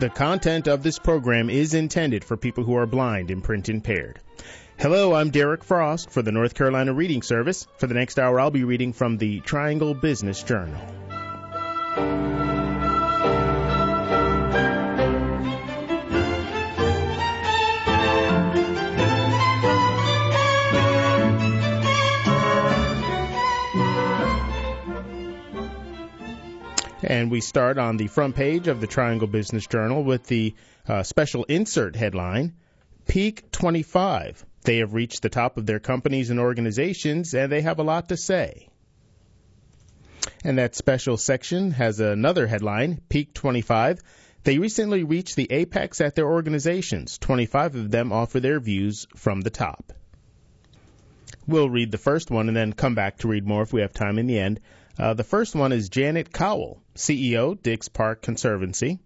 The content of this program is intended for people who are blind and print impaired. Hello, I'm Derek Frost for the North Carolina Reading Service. For the next hour, I'll be reading from the Triangle Business Journal. And we start on the front page of the Triangle Business Journal with the special insert headline, Peak 25. They have reached the top of their companies and organizations, and they have a lot to say. And that special section has another headline, Peak 25. They recently reached the apex at their organizations. 25 of them offer their views from the top. We'll read the first one and then come back to read more if we have time in the end. The first one is Janet Cowell, CEO, Dix Park Conservancy.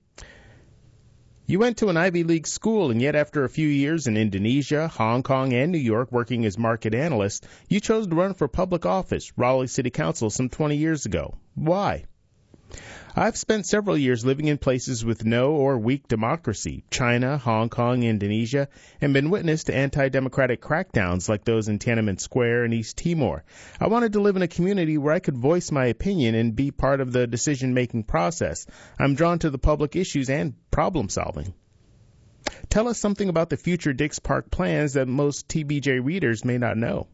You went to an Ivy League school, and yet after a few years in Indonesia, Hong Kong, and New York working as market analyst, you chose to run for public office, Raleigh City Council, some 20 years ago. Why? I've spent several years living in places with no or weak democracy, China, Hong Kong, Indonesia, and been witness to anti-democratic crackdowns like those in Tiananmen Square and East Timor. I wanted to live in a community where I could voice my opinion and be part of the decision-making process. I'm drawn to the public issues and problem-solving. Tell us something about the future Dix Park plans that most TBJ readers may not know.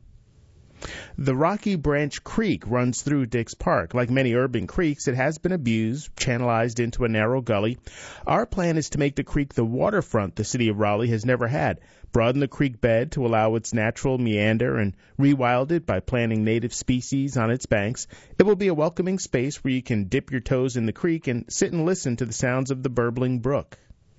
The Rocky Branch Creek runs through Dix Park. Like many urban creeks, it has been abused, channelized into a narrow gully. Our plan is to make the creek the waterfront the city of Raleigh has never had, broaden the creek bed to allow its natural meander, and rewild it by planting native species on its banks. It will be a welcoming space where you can dip your toes in the creek and sit and listen to the sounds of the burbling brook.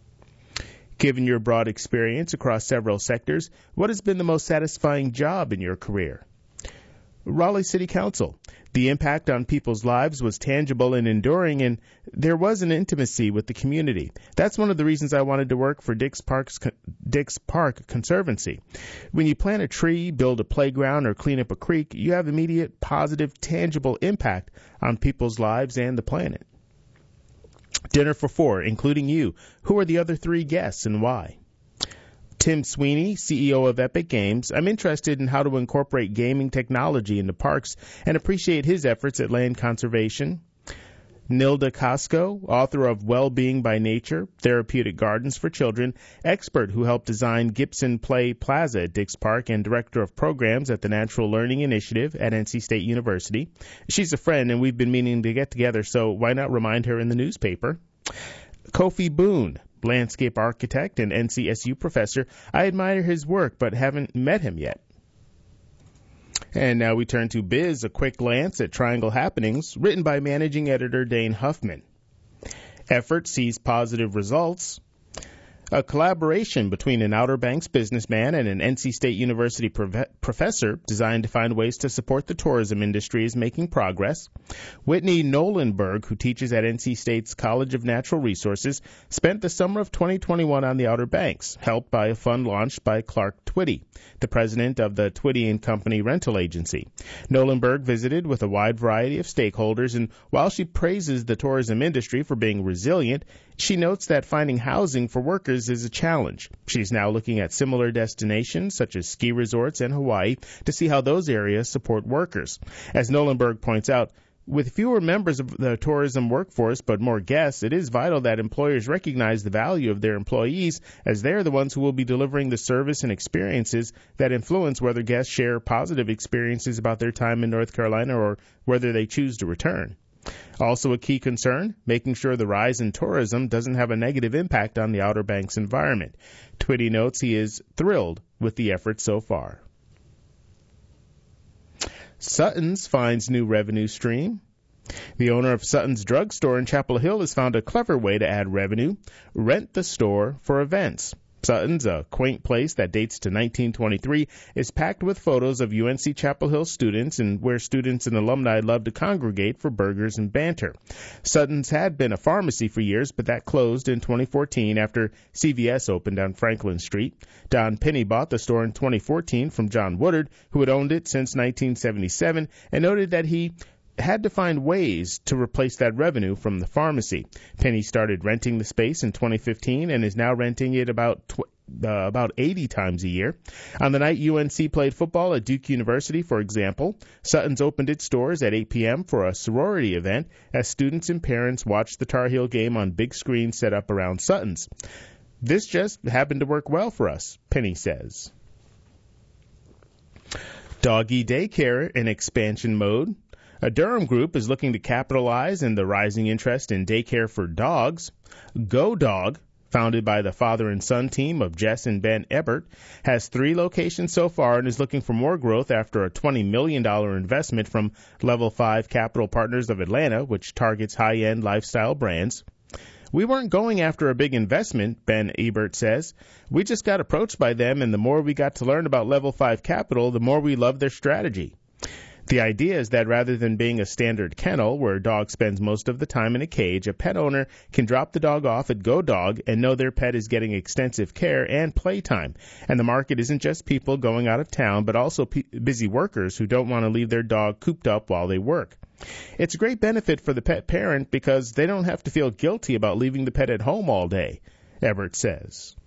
Given your broad experience across several sectors, what has been the most satisfying job in your career? Raleigh City Council. The impact on people's lives was tangible and enduring, and there was an intimacy with the community. That's one of the reasons I wanted to work for Dix Park Conservancy. When you plant a tree, build a playground, or clean up a creek, you have immediate, positive, tangible impact on people's lives and the planet. Dinner for 4, including you. Who are the other 3 guests and why? Tim Sweeney, CEO of Epic Games. I'm interested in how to incorporate gaming technology into parks and appreciate his efforts at land conservation. Nilda Costco, author of Well-Being by Nature, Therapeutic Gardens for Children, expert who helped design Gibson Play Plaza at Dix Park, and director of programs at the Natural Learning Initiative at NC State University. She's a friend, and we've been meaning to get together, so why not remind her in the newspaper? Kofi Boone, landscape architect and NCSU professor. I admire his work, but haven't met him yet. And now we turn to Biz, a quick glance at Triangle Happenings, written by managing editor Dane Huffman. Effort sees positive results. A collaboration between an Outer Banks businessman and an NC State University professor designed to find ways to support the tourism industry is making progress. Whitney Nolenberg, who teaches at NC State's College of Natural Resources, spent the summer of 2021 on the Outer Banks, helped by a fund launched by Clark Twitty, the president of the Twitty & Company rental agency. Nolenberg visited with a wide variety of stakeholders, and while she praises the tourism industry for being resilient, she notes that finding housing for workers is a challenge. She's now looking at similar destinations, such as ski resorts and Hawaii, to see how those areas support workers. As Nolenberg points out, with fewer members of the tourism workforce but more guests, it is vital that employers recognize the value of their employees, as they are the ones who will be delivering the service and experiences that influence whether guests share positive experiences about their time in North Carolina or whether they choose to return. Also a key concern, making sure the rise in tourism doesn't have a negative impact on the Outer Banks environment. Twitty notes he is thrilled with the effort so far. Sutton's finds new revenue stream. The owner of Sutton's drugstore in Chapel Hill has found a clever way to add revenue: rent the store for events. Sutton's, a quaint place that dates to 1923, is packed with photos of UNC Chapel Hill students and where students and alumni love to congregate for burgers and banter. Sutton's had been a pharmacy for years, but that closed in 2014 after CVS opened on Franklin Street. Don Penny bought the store in 2014 from John Woodard, who had owned it since 1977, and noted that he had to find ways to replace that revenue from the pharmacy. Penny started renting the space in 2015 and is now renting it about 80 times a year. On the night UNC played football at Duke University, for example, Sutton's opened its doors at 8 p.m. for a sorority event as students and parents watched the Tar Heel game on big screens set up around Sutton's. This just happened to work well for us, Penny says. Doggy daycare in expansion mode. A Durham group is looking to capitalize on the rising interest in daycare for dogs. Go Dog, founded by the father and son team of Jess and Ben Ebert, has 3 locations so far and is looking for more growth after a $20 million investment from Level 5 Capital Partners of Atlanta, which targets high-end lifestyle brands. We weren't going after a big investment, Ben Ebert says. We just got approached by them, and the more we got to learn about Level 5 Capital, the more we loved their strategy. The idea is that rather than being a standard kennel where a dog spends most of the time in a cage, a pet owner can drop the dog off at Go Dog and know their pet is getting extensive care and playtime. And the market isn't just people going out of town, but also busy workers who don't want to leave their dog cooped up while they work. It's a great benefit for the pet parent because they don't have to feel guilty about leaving the pet at home all day, Ebert says.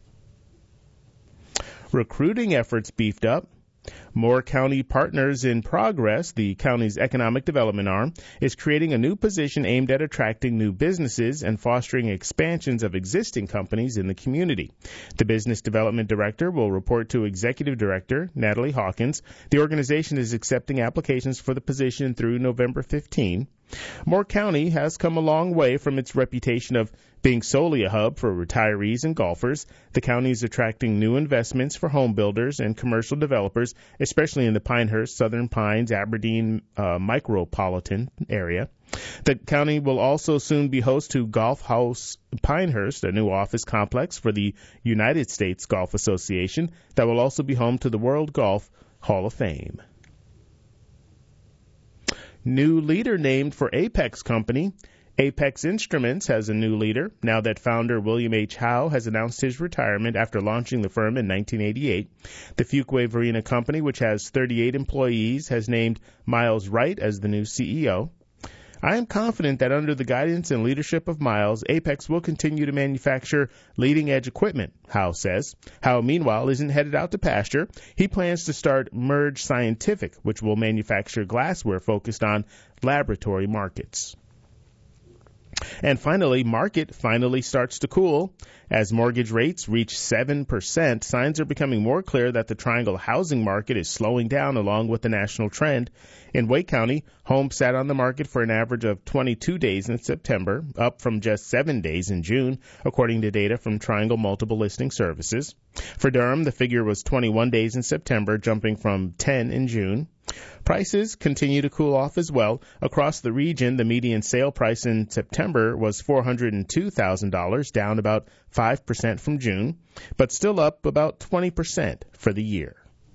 Recruiting efforts beefed up. Moore County Partners in Progress, the county's economic development arm, is creating a new position aimed at attracting new businesses and fostering expansions of existing companies in the community. The business development director will report to executive director Natalie Hawkins. The organization is accepting applications for the position through November 15. Moore County has come a long way from its reputation of being solely a hub for retirees and golfers. The county is attracting new investments for home builders and commercial developers, especially in the Pinehurst, Southern Pines, Aberdeen micropolitan area. The county will also soon be host to Golf House Pinehurst, a new office complex for the United States Golf Association that will also be home to the World Golf Hall of Fame. New leader named for Apex Company. Apex Instruments has a new leader now that founder William H. Howe has announced his retirement after launching the firm in 1988. The Fuquay-Varina company, which has 38 employees, has named Miles Wright as the new CEO. I am confident that under the guidance and leadership of Miles, Apex will continue to manufacture leading-edge equipment, Howe says. Howe, meanwhile, isn't headed out to pasture. He plans to start Merge Scientific, which will manufacture glassware focused on laboratory markets. And finally, market finally starts to cool. As mortgage rates reach 7%, signs are becoming more clear that the Triangle housing market is slowing down along with the national trend. In Wake County, homes sat on the market for an average of 22 days in September, up from just 7 days in June, according to data from Triangle Multiple Listing Services. For Durham, the figure was 21 days in September, jumping from 10 in June. Prices continue to cool off as well. Across the region, the median sale price in September was $402,000, down about 5% from June, but still up about 20% for the year.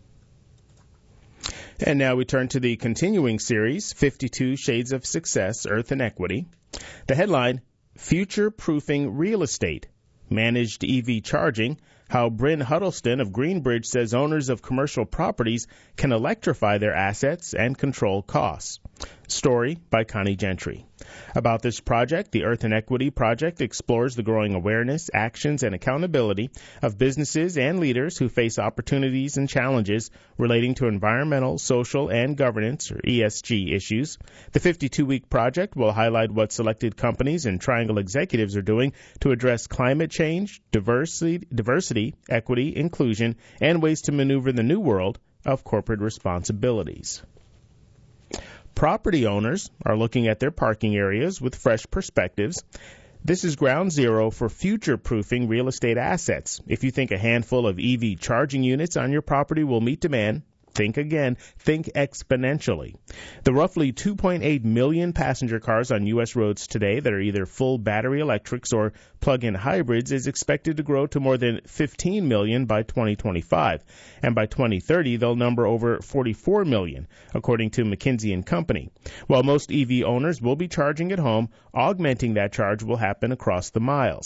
And now we turn to the continuing series, 52 Shades of Success, Earth and Equity. The headline, Future-Proofing Real Estate, Managed EV Charging, how Bryn Huddleston of Greenbridge says owners of commercial properties can electrify their assets and control costs. Story by Connie Gentry. About this project, the Earth and Equity Project explores the growing awareness, actions, and accountability of businesses and leaders who face opportunities and challenges relating to environmental, social, and governance, or ESG, issues. The 52-week project will highlight what selected companies and Triangle executives are doing to address climate change, diversity, equity, inclusion, and ways to maneuver the new world of corporate responsibilities. Property owners are looking at their parking areas with fresh perspectives. This is ground zero for future-proofing real estate assets. If you think a handful of EV charging units on your property will meet demand, think again. Think exponentially. The roughly 2.8 million passenger cars on U.S. roads today that are either full battery electrics or plug-in hybrids is expected to grow to more than 15 million by 2025. And by 2030, they'll number over 44 million, according to McKinsey & Company. While most EV owners will be charging at home, augmenting that charge will happen across the miles.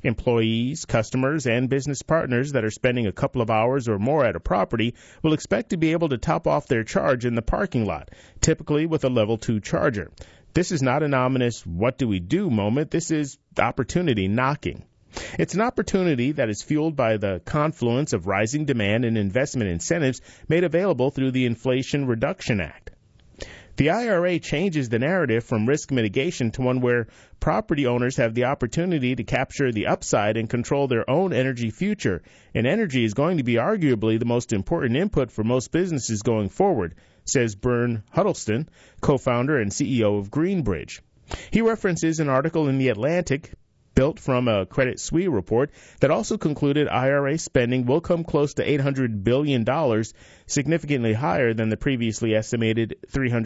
Employees, customers, and business partners that are spending a couple of hours or more at a property will expect to be able to top off their charge in the parking lot, typically with a level 2 charger. This is not an ominous what do we do moment. This is opportunity knocking. It's an opportunity that is fueled by the confluence of rising demand and investment incentives made available through the Inflation Reduction Act. The IRA changes the narrative from risk mitigation to one where property owners have the opportunity to capture the upside and control their own energy future, and energy is going to be arguably the most important input for most businesses going forward, says Bern Huddleston, co-founder and CEO of Greenbridge. He references an article in The Atlantic built from a Credit Suisse report that also concluded IRA spending will come close to $800 billion, significantly higher than the previously estimated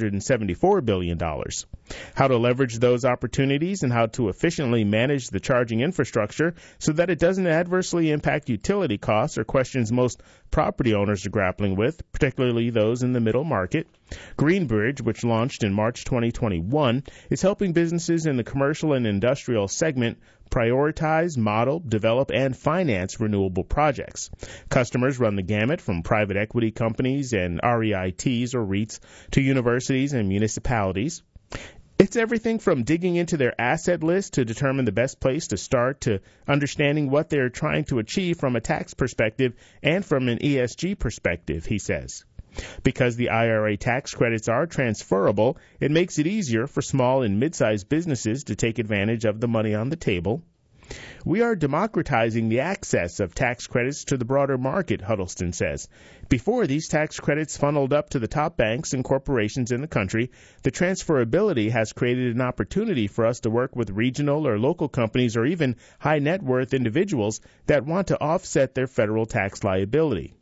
$374 billion. How to leverage those opportunities and how to efficiently manage the charging infrastructure so that it doesn't adversely impact utility costs are questions most property owners are grappling with, particularly those in the middle market. Greenbridge, which launched in March 2021, is helping businesses in the commercial and industrial segment prioritize, model, develop, and finance renewable projects. Customers run the gamut from private equity companies and REITs or REITs to universities and municipalities. It's everything from digging into their asset list to determine the best place to start to understanding what they're trying to achieve from a tax perspective and from an ESG perspective, he says. Because the IRA tax credits are transferable, it makes it easier for small and mid-sized businesses to take advantage of the money on the table. We are democratizing the access of tax credits to the broader market, Huddleston says. Before these tax credits funneled up to the top banks and corporations in the country, the transferability has created an opportunity for us to work with regional or local companies or even high net worth individuals that want to offset their federal tax liability.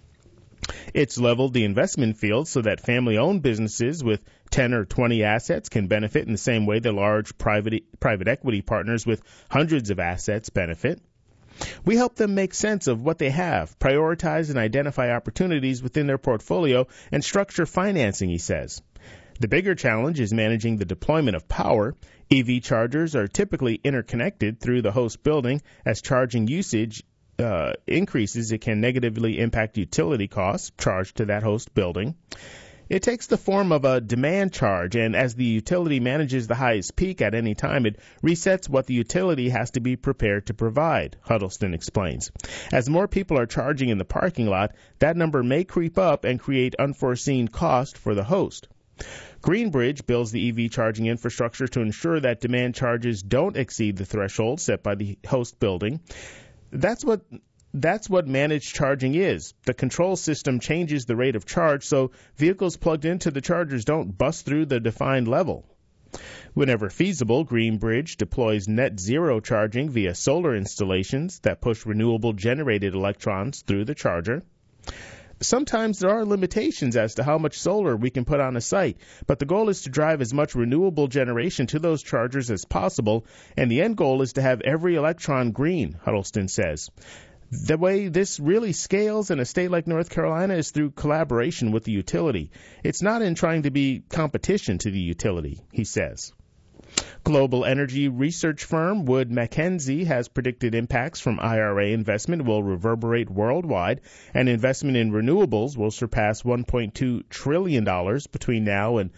It's leveled the investment field so that family-owned businesses with 10 or 20 assets can benefit in the same way that large private equity partners with hundreds of assets benefit. We help them make sense of what they have, prioritize and identify opportunities within their portfolio, and structure financing, he says. The bigger challenge is managing the deployment of power. EV chargers are typically interconnected through the host building. As charging usage increases, it can negatively impact utility costs charged to that host building. It takes the form of a demand charge, and as the utility manages the highest peak at any time, it resets what the utility has to be prepared to provide, Huddleston explains. As more people are charging in the parking lot, that number may creep up and create unforeseen cost for the host. Greenbridge builds the EV charging infrastructure to ensure that demand charges don't exceed the threshold set by the host building. That's what managed charging is. The control system changes the rate of charge so vehicles plugged into the chargers don't bust through the defined level. Whenever feasible, Greenbridge deploys net zero charging via solar installations that push renewable generated electrons through the charger. Sometimes there are limitations as to how much solar we can put on a site, but the goal is to drive as much renewable generation to those chargers as possible, and the end goal is to have every electron green, Huddleston says. The way this really scales in a state like North Carolina is through collaboration with the utility. It's not in trying to be competition to the utility, he says. Global energy research firm Wood Mackenzie has predicted impacts from IRA investment will reverberate worldwide, and investment in renewables will surpass $1.2 trillion between now and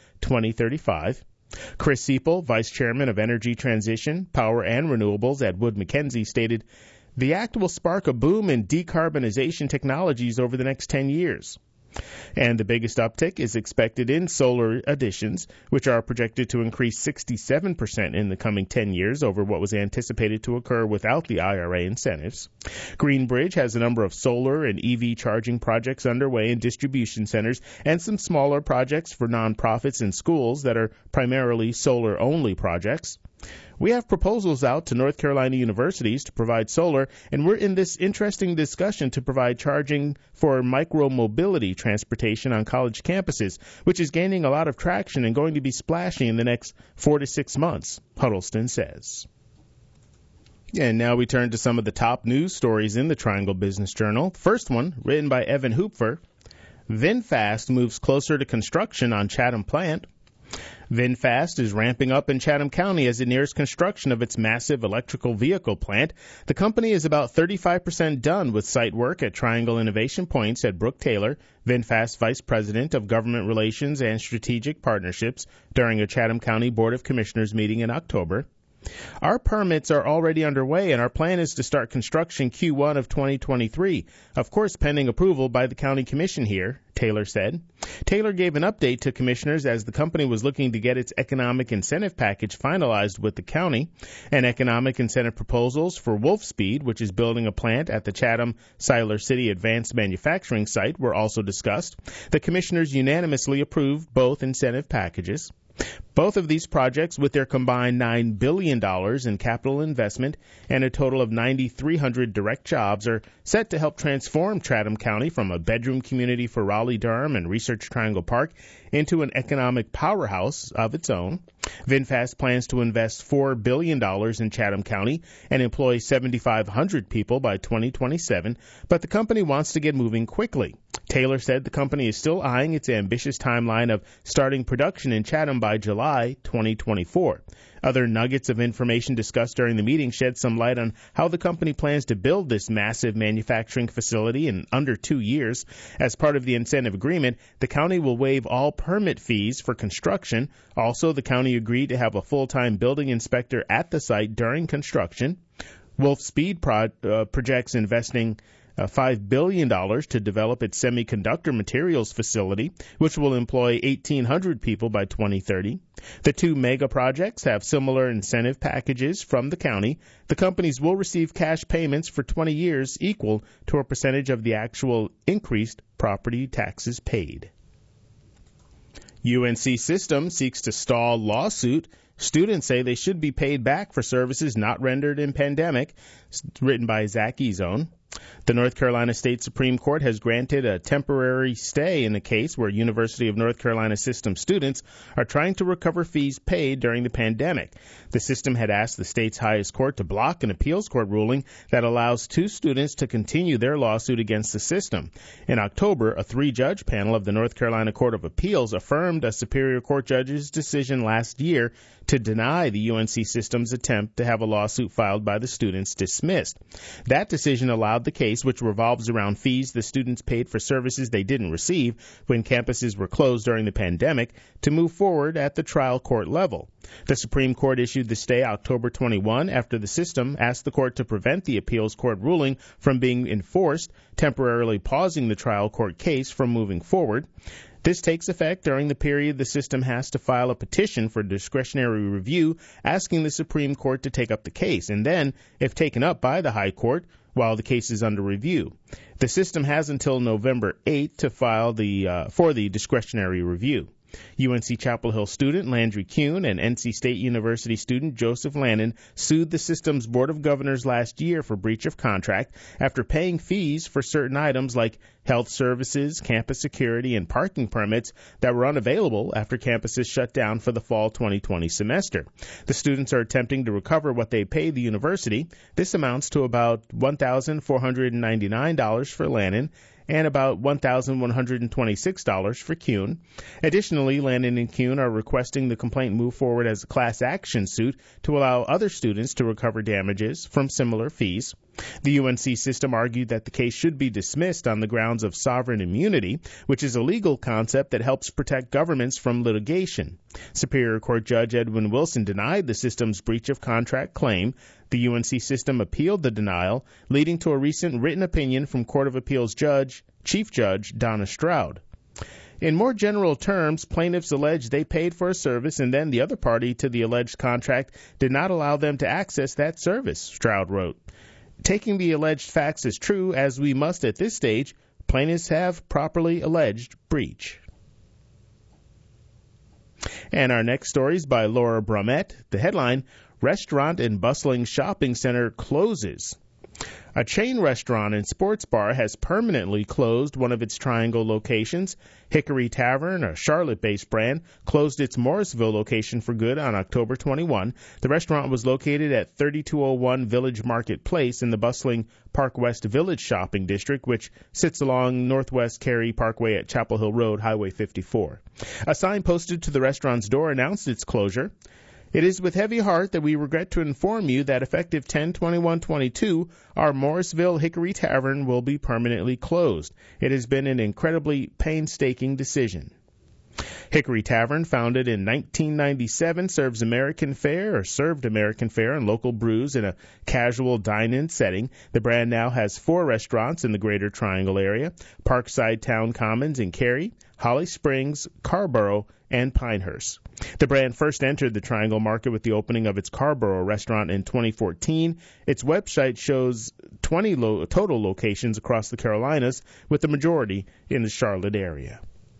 2035. Chris Siepel, vice chairman of Energy Transition, Power and Renewables at Wood Mackenzie, stated, "The act will spark a boom in decarbonization technologies over the next 10 years. And the biggest uptick is expected in solar additions, which are projected to increase 67% in the coming 10 years over what was anticipated to occur without the IRA incentives. Greenbridge has a number of solar and EV charging projects underway in distribution centers and some smaller projects for nonprofits and schools that are primarily solar-only projects. We have proposals out to North Carolina universities to provide solar, and we're in this interesting discussion to provide charging for micro-mobility transportation on college campuses, which is gaining a lot of traction and going to be splashy in the next 4 to 6 months, Huddleston says. And now we turn to some of the top news stories in the Triangle Business Journal. First one, written by Evan Hupfer. VinFast moves closer to construction on Chatham plant. VinFast is ramping up in Chatham County as it nears construction of its massive electrical vehicle plant. The company is about 35% done with site work at Triangle Innovation Point, said Brooke Taylor, VinFast Vice President of Government Relations and Strategic Partnerships, during a Chatham County Board of Commissioners meeting in October. Our permits are already underway, and our plan is to start construction Q1 of 2023, of course pending approval by the county commission here, Taylor said. Taylor gave an update to commissioners as the company was looking to get its economic incentive package finalized with the county. And economic incentive proposals for Wolfspeed, which is building a plant at the Chatham Siler City Advanced Manufacturing site, were also discussed. The commissioners unanimously approved both incentive packages. Both of these projects, with their combined $9 billion in capital investment and a total of 9,300 direct jobs, are set to help transform Chatham County from a bedroom community for Raleigh-Durham and Research Triangle Park into an economic powerhouse of its own. VinFast plans to invest $4 billion in Chatham County and employ 7,500 people by 2027, but the company wants to get moving quickly. Taylor said the company is still eyeing its ambitious timeline of starting production in Chatham by July 2024. Other nuggets of information discussed during the meeting shed some light on how the company plans to build this massive manufacturing facility in under 2 years. As part of the incentive agreement, the county will waive all permit fees for construction. Also, the county agreed to have a full-time building inspector at the site during construction. Wolfspeed projects investing $5 billion to develop its semiconductor materials facility, which will employ 1,800 people by 2030. The two mega projects have similar incentive packages from the county. The companies will receive cash payments for 20 years equal to a percentage of the actual increased property taxes paid. UNC System seeks to stall lawsuit. Students say they should be paid back for services not rendered in pandemic. It's written by Zach Ezone. The North Carolina State Supreme Court has granted a temporary stay in a case where University of North Carolina System students are trying to recover fees paid during the pandemic. The system had asked the state's highest court to block an appeals court ruling that allows two students to continue their lawsuit against the system. In October, a 3-judge panel of the North Carolina Court of Appeals affirmed a Superior Court judge's decision last year to deny the UNC system's attempt to have a lawsuit filed by the students dismissed. That decision allowed the case, which revolves around fees the students paid for services they didn't receive when campuses were closed during the pandemic, to move forward at the trial court level. The Supreme Court issued the stay October 21 after the system asked the court to prevent the appeals court ruling from being enforced, temporarily pausing the trial court case from moving forward. This takes effect during the period the system has to file a petition for discretionary review asking the Supreme Court to take up the case, and then, if taken up by the High Court, while the case is under review. The system has until November 8 to file for the discretionary review. UNC Chapel Hill student Landry Kuhn and NC State University student Joseph Lannon sued the system's Board of Governors last year for breach of contract after paying fees for certain items like health services, campus security, and parking permits that were unavailable after campuses shut down for the fall 2020 semester. The students are attempting to recover what they paid the university. This amounts to about $1,499 for Lannon and about $1,126 for Kuhn. Additionally, Lannon and Kuhn are requesting the complaint move forward as a class action suit to allow other students to recover damages from similar fees. The UNC system argued that the case should be dismissed on the grounds of sovereign immunity, which is a legal concept that helps protect governments from litigation. Superior Court Judge Edwin Wilson denied the system's breach of contract claim. The UNC system appealed the denial, leading to a recent written opinion from Court of Appeals Chief Judge Donna Stroud. In more general terms, plaintiffs allege they paid for a service and then the other party to the alleged contract did not allow them to access that service, Stroud wrote. Taking the alleged facts as true, as we must at this stage, plaintiffs have properly alleged breach. And our next story is by Laura Brumett. The headline, Restaurant and Bustling Shopping Center Closes. A chain restaurant and sports bar has permanently closed one of its Triangle locations. Hickory Tavern, a Charlotte-based brand, closed its Morrisville location for good on October 21. The restaurant was located at 3201 Village Market Place in the bustling Park West Village shopping district, which sits along Northwest Cary Parkway at Chapel Hill Road, Highway 54. A sign posted to the restaurant's door announced its closure. It is with heavy heart that we regret to inform you that effective 10/21/22, our Morrisville Hickory Tavern will be permanently closed. It has been an incredibly painstaking decision. Hickory Tavern, founded in 1997, served American fare and local brews in a casual dine-in setting. The brand now has 4 restaurants in the Greater Triangle area: Parkside Town Commons in Cary, Holly Springs, Carrboro, and Pinehurst. The brand first entered the Triangle market with the opening of its Carrboro restaurant in 2014. Its website shows 20 total locations across the Carolinas, with the majority in the Charlotte area.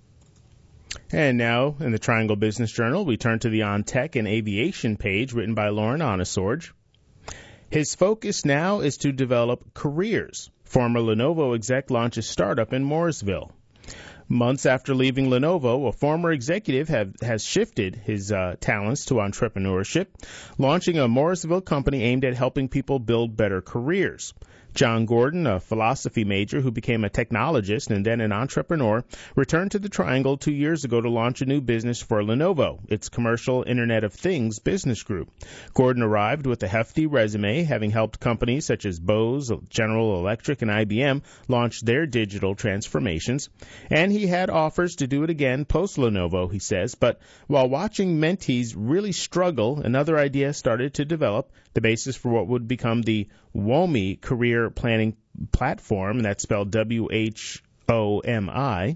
And now, in the Triangle Business Journal, we turn to the On Tech and Aviation page written by Lauren Onesorge. His focus now is to develop careers. Former Lenovo exec launches startup in Morrisville. Months after leaving Lenovo, a former executive has shifted his talents to entrepreneurship, launching a Morrisville company aimed at helping people build better careers. John Gordon, a philosophy major who became a technologist and then an entrepreneur, returned to the Triangle 2 years ago to launch a new business for Lenovo, its commercial Internet of Things business group. Gordon arrived with a hefty resume, having helped companies such as Bose, General Electric, and IBM launch their digital transformations. And he had offers to do it again post-Lenovo, he says. But while watching mentees really struggle, another idea started to develop, the basis for what would become the WOMI career planning platform, and that's spelled WHOMI.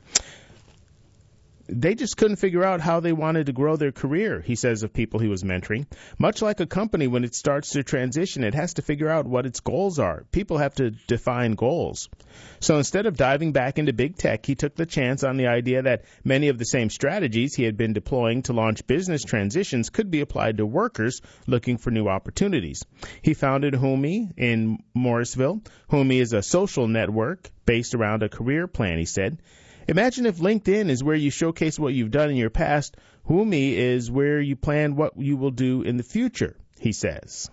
They just couldn't figure out how they wanted to grow their career, he says of people he was mentoring. Much like a company, when it starts to transition, it has to figure out what its goals are. People have to define goals. So instead of diving back into big tech, he took the chance on the idea that many of the same strategies he had been deploying to launch business transitions could be applied to workers looking for new opportunities. He founded Humi in Morrisville. Humi is a social network based around a career plan, he said. Imagine if LinkedIn is where you showcase what you've done in your past. Humi is where you plan what you will do in the future, he says.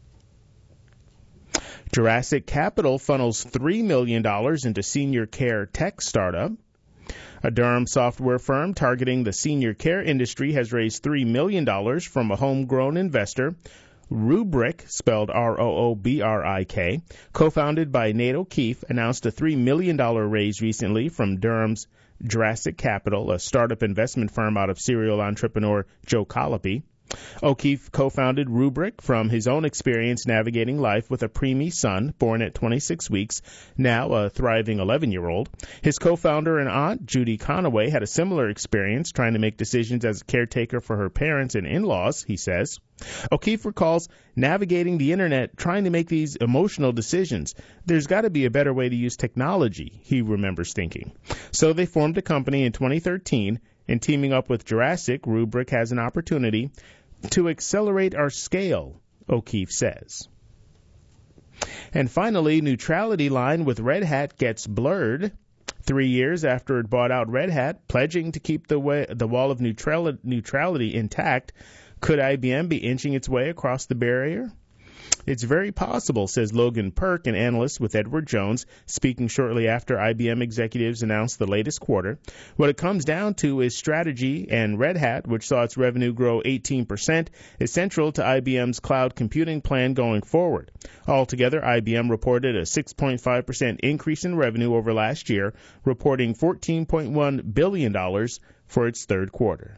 Jurassic Capital funnels $3 million into senior care tech startup. A Durham software firm targeting the senior care industry has raised $3 million from a homegrown investor. Rubrik, spelled Roobrik, co-founded by Nate O'Keefe, announced a $3 million raise recently from Durham's Jurassic Capital, a startup investment firm out of serial entrepreneur Joe Colopy. O'Keefe co-founded Rubrik from his own experience navigating life with a preemie son born at 26 weeks, now a thriving 11-year-old. His co-founder and aunt, Judy Conaway, had a similar experience trying to make decisions as a caretaker for her parents and in-laws, he says. O'Keefe recalls navigating the internet, trying to make these emotional decisions. There's got to be a better way to use technology, he remembers thinking. So they formed a company in 2013, and teaming up with Jurassic, Rubrik has an opportunity to accelerate our scale, O'Keefe says. And finally, Neutrality line with Red Hat gets blurred. 3 years after it bought out Red Hat, pledging to keep the wall of neutrality intact, could IBM be inching its way across the barrier? It's very possible, says Logan Perk, an analyst with Edward Jones, speaking shortly after IBM executives announced the latest quarter. What it comes down to is strategy, and Red Hat, which saw its revenue grow 18%, is central to IBM's cloud computing plan going forward. Altogether, IBM reported a 6.5% increase in revenue over last year, reporting $14.1 billion for its third quarter.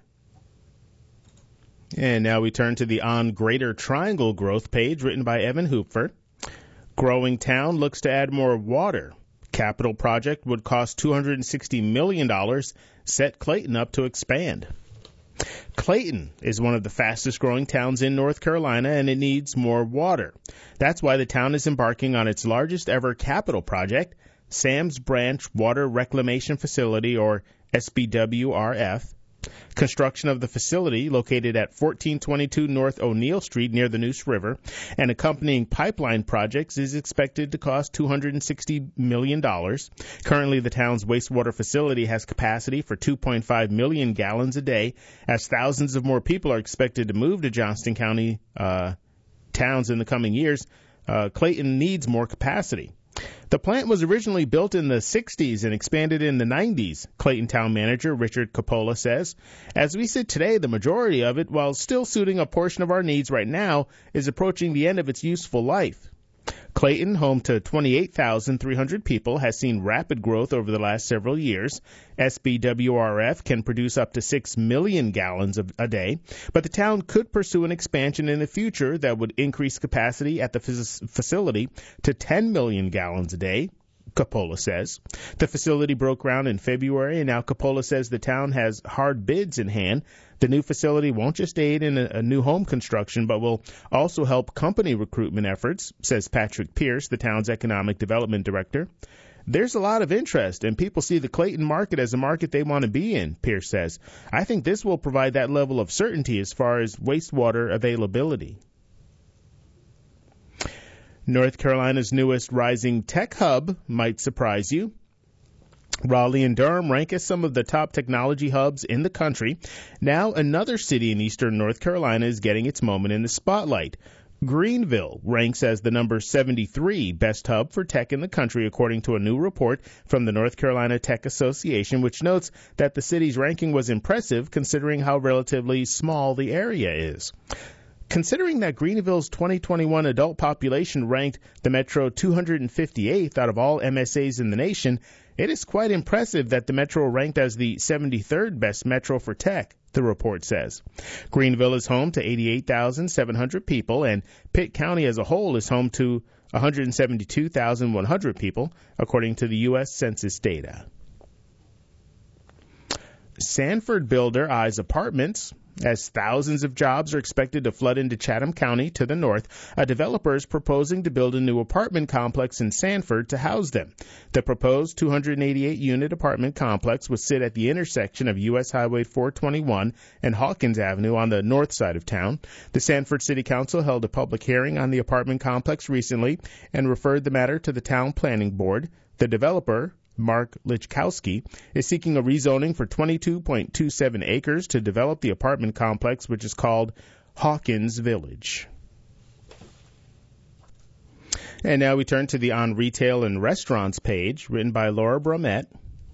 And now we turn to the On Greater Triangle Growth page written by Evan Hupfer. Growing town looks to add more water. Capital project would cost $260 million, set Clayton up to expand. Clayton is one of the fastest growing towns in North Carolina, and it needs more water. That's why the town is embarking on its largest ever capital project, Sam's Branch Water Reclamation Facility, or SBWRF, Construction of the facility, located at 1422 North O'Neill Street near the Neuse River, and accompanying pipeline projects is expected to cost $260 million. Currently, the town's wastewater facility has capacity for 2.5 million gallons a day. As thousands of more people are expected to move to Johnston County towns in the coming years, Clayton needs more capacity. The plant was originally built in the 60s and expanded in the 90s, Clayton Town Manager Richard Coppola says. As we sit today, the majority of it, while still suiting a portion of our needs right now, is approaching the end of its useful life. Clayton, home to 28,300 people, has seen rapid growth over the last several years. SBWRF can produce up to 6 million gallons a day, but the town could pursue an expansion in the future that would increase capacity at the facility to 10 million gallons a day, Coppola says. The facility broke ground in February, and now Coppola says the town has hard bids in hand. The new facility won't just aid in a new home construction, but will also help company recruitment efforts, says Patrick Pierce, the town's economic development director. There's a lot of interest, and people see the Clayton market as a market they want to be in, Pierce says. I think this will provide that level of certainty as far as wastewater availability. North Carolina's newest rising tech hub might surprise you. Raleigh and Durham rank as some of the top technology hubs in the country. Now another city in eastern North Carolina is getting its moment in the spotlight. Greenville ranks as the number 73 best hub for tech in the country, according to a new report from the North Carolina Tech Association, which notes that the city's ranking was impressive considering how relatively small the area is. Considering that Greenville's 2021 adult population ranked the metro 258th out of all MSAs in the nation, it is quite impressive that the metro ranked as the 73rd best metro for tech, the report says. Greenville is home to 88,700 people, and Pitt County as a whole is home to 172,100 people, according to the U.S. Census data. Sanford builder eyes apartments. As thousands of jobs are expected to flood into Chatham County to the north, a developer is proposing to build a new apartment complex in Sanford to house them. The proposed 288-unit apartment complex would sit at the intersection of U.S. Highway 421 and Hawkins Avenue on the north side of town. The Sanford City Council held a public hearing on the apartment complex recently and referred the matter to the Town Planning Board. The developer, Mark Lichkowski, is seeking a rezoning for 22.27 acres to develop the apartment complex, which is called Hawkins Village. And now we turn to the On Retail and Restaurants page, written by Laura Bromette.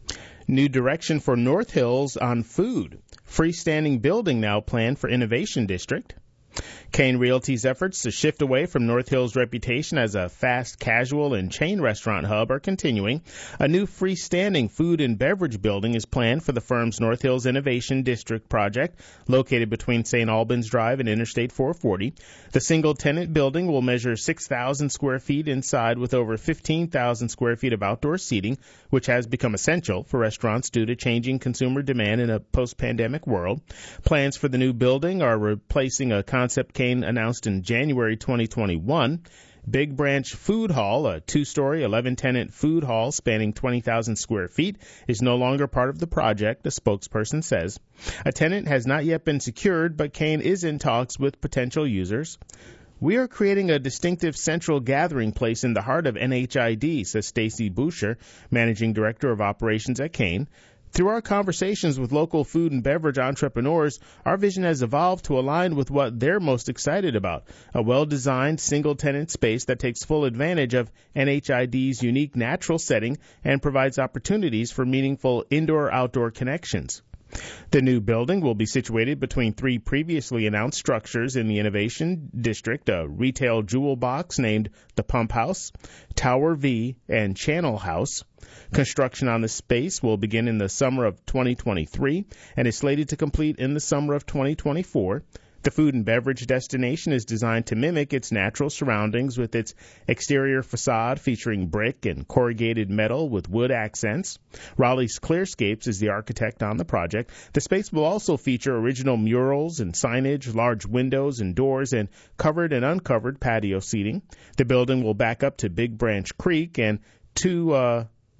New direction for North Hills on food. Freestanding building now planned for Innovation District. Kane Realty's efforts to shift away from North Hill's reputation as a fast, casual, and chain restaurant hub are continuing. A new freestanding food and beverage building is planned for the firm's North Hills Innovation District project, located between St. Albans Drive and Interstate 440. The single-tenant building will measure 6,000 square feet inside with over 15,000 square feet of outdoor seating, which has become essential for restaurants due to changing consumer demand in a post-pandemic world. Plans for the new building are replacing a concept Kane announced in January 2021. Big Branch Food Hall, a two-story, 11-tenant food hall spanning 20,000 square feet, is no longer part of the project, a spokesperson says. A tenant has not yet been secured, but Kane is in talks with potential users. We are creating a distinctive central gathering place in the heart of NHID, says Stacy Boucher, managing director of operations at Kane. Through our conversations with local food and beverage entrepreneurs, our vision has evolved to align with what they're most excited about, a well-designed single-tenant space that takes full advantage of NHID's unique natural setting and provides opportunities for meaningful indoor-outdoor connections. The new building will be situated between three previously announced structures in the Innovation District, a retail jewel box named the Pump House, Tower V, and Channel House. Construction on the space will begin in the summer of 2023 and is slated to complete in the summer of 2024. The food and beverage destination is designed to mimic its natural surroundings with its exterior facade featuring brick and corrugated metal with wood accents. Raleigh's Clearscapes is the architect on the project. The space will also feature original murals and signage, large windows and doors, and covered and uncovered patio seating. The building will back up to Big Branch Creek and two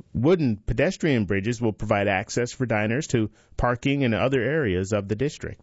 wooden pedestrian bridges will provide access for diners to parking in other areas of the district.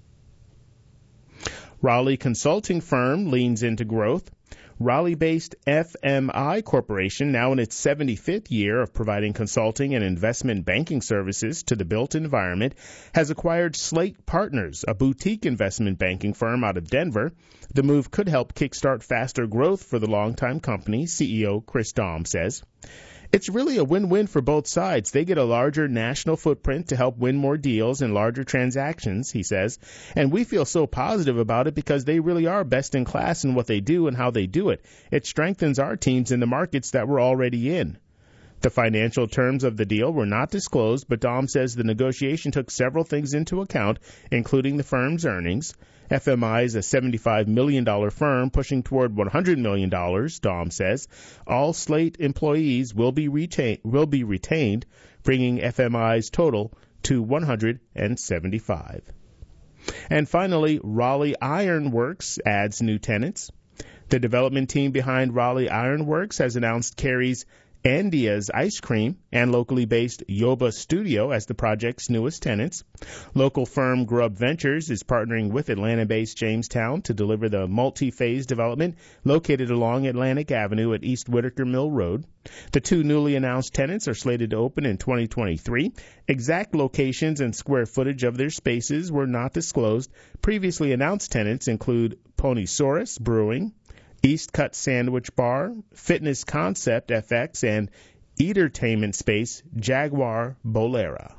Raleigh consulting firm leans into growth. Raleigh-based FMI Corporation, now in its 75th year of providing consulting and investment banking services to the built environment, has acquired Slate Partners, a boutique investment banking firm out of Denver. The move could help kickstart faster growth for the longtime company, CEO Chris Daum says. It's really a win-win for both sides. They get a larger national footprint to help win more deals and larger transactions, he says. And we feel so positive about it because they really are best in class in what they do and how they do it. It strengthens our teams in the markets that we're already in. The financial terms of the deal were not disclosed, but Daum says the negotiation took several things into account, including the firm's earnings. FMI is a $75 million firm pushing toward $100 million, Daum says. All Slate employees will be retained, bringing FMI's total to 175. And finally, Raleigh Iron Works adds new tenants. The development team behind Raleigh Iron Works has announced Carrie's Andia's Ice Cream and locally based Yoba Studio as the project's newest tenants. Local firm Grubb Ventures is partnering with Atlanta-based Jamestown to deliver the multi-phase development located along Atlantic Avenue at East Whitaker Mill Road. The two newly announced tenants are slated to open in 2023. Exact locations and square footage of their spaces were not disclosed. Previously announced tenants include Ponysaurus Brewing, East Cut Sandwich Bar, Fitness Concept FX, and entertainment space Jaguar Bolera.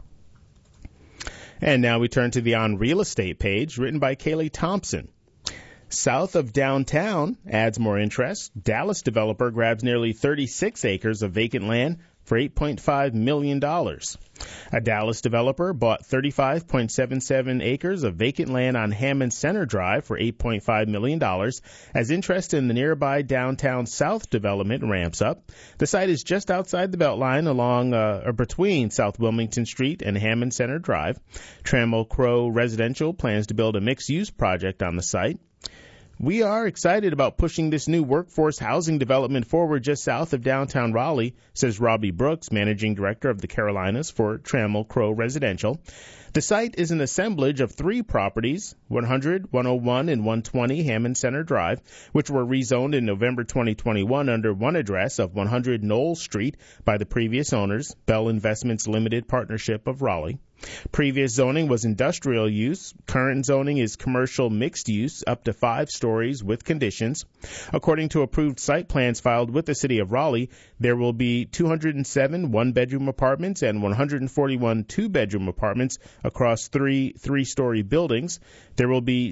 And now we turn to the On Real Estate page, written by Kaylee Thompson. South of downtown adds more interest. Dallas developer grabs nearly 36 acres of vacant land for $8.5 million. A Dallas developer bought 35.77 acres of vacant land on Hammond Center Drive for $8.5 million as interest in the nearby downtown South development ramps up. The site is just outside the Beltline between South Wilmington Street and Hammond Center Drive. Trammell Crow Residential plans to build a mixed-use project on the site. We are excited about pushing this new workforce housing development forward just south of downtown Raleigh, says Robbie Brooks, managing director of the Carolinas for Trammell Crow Residential. The site is an assemblage of three properties, 100, 101, and 120 Hammond Center Drive, which were rezoned in November 2021 under one address of 100 Knowles Street by the previous owners, Bell Investments Limited Partnership of Raleigh. Previous zoning was industrial use. Current zoning is commercial mixed use up to 5 stories with conditions. According to approved site plans filed with the city of Raleigh, there will be 207 one-bedroom apartments and 141 two-bedroom apartments across three three-story buildings. There will be